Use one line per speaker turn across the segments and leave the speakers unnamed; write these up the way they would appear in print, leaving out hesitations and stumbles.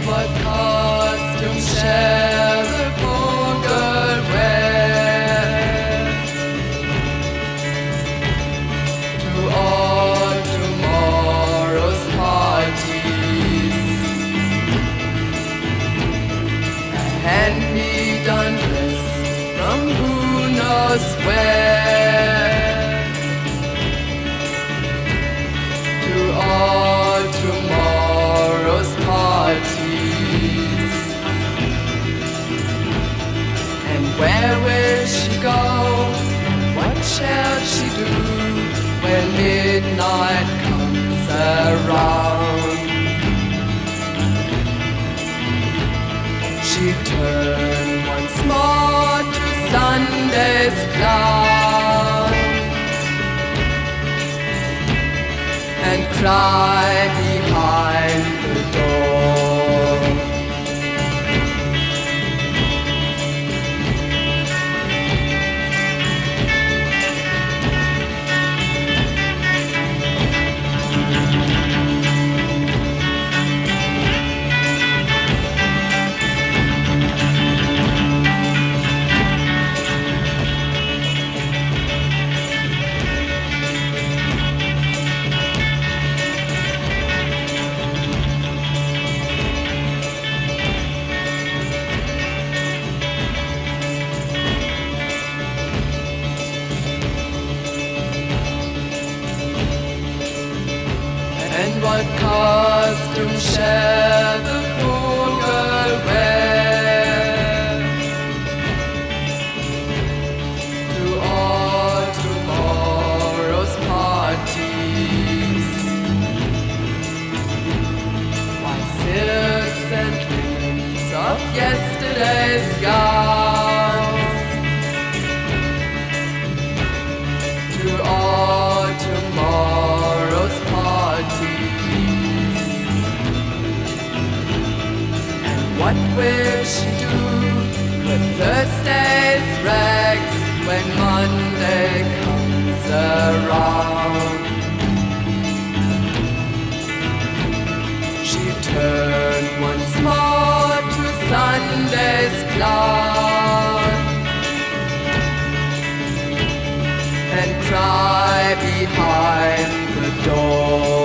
what costume shall the poor girl wear to all tomorrow's parties? A hand-me-down dress from who knows where to all tomorrow's parties. And where will she go? What shall she do when midnight comes around? She turned once more to Sunday's clown and cry behind the door. And what costume shall the poor girl wear to all tomorrow's parties? Why, silks and linens of yesterday's gowns to all tomorrow's parties. What will she do with Thursday's rags when Monday comes around? She turned once more to Sunday's clown and cry behind the door.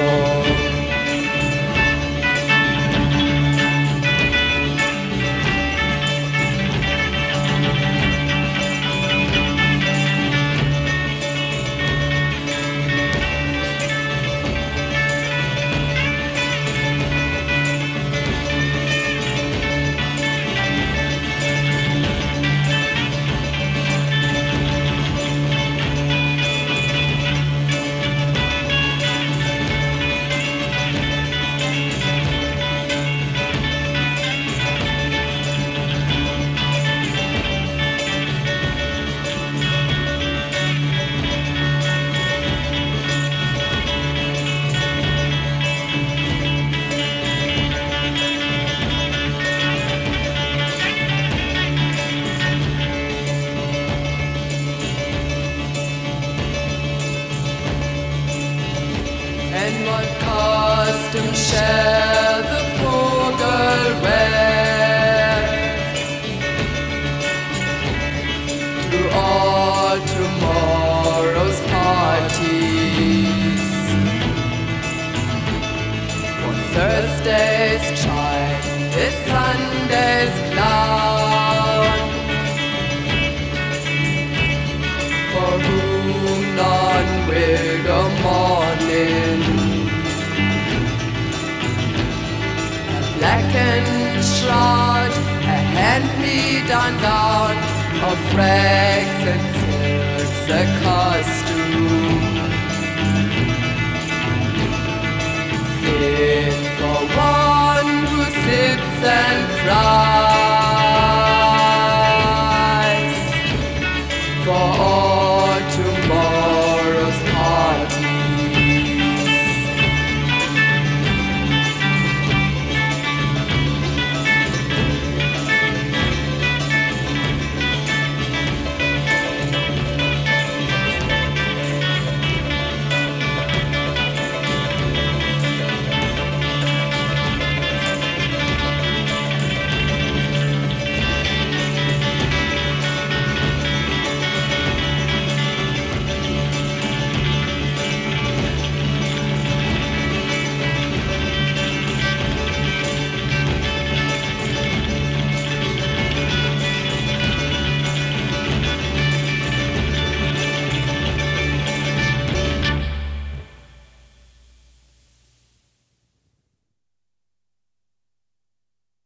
And what costume shall the poor girl wear to all tomorrow's parties? For Thursday's child is Sunday's clown, for whom none will go mourning. Blackened shroud, a hand-me-down gown of rags and silks, a costume fit for one who sits and cries.